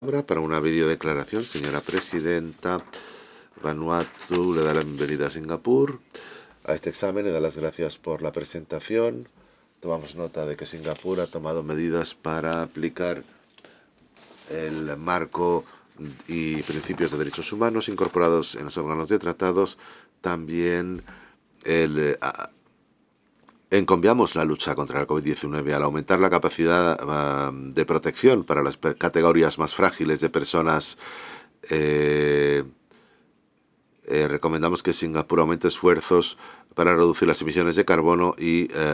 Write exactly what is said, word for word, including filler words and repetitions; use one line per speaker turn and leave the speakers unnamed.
Ahora para una videodeclaración, señora presidenta. Vanuatu le da la bienvenida a Singapur a este examen, le da las gracias por la presentación. Tomamos nota de que Singapur ha tomado medidas para aplicar el marco y principios de derechos humanos incorporados en los órganos de tratados. También el, a, encomiamos la lucha contra la COVID diecinueve al aumentar la capacidad uh, de protección para las categorías más frágiles de personas. Eh, eh, recomendamos que Singapur aumente esfuerzos para reducir las emisiones de carbono y eh,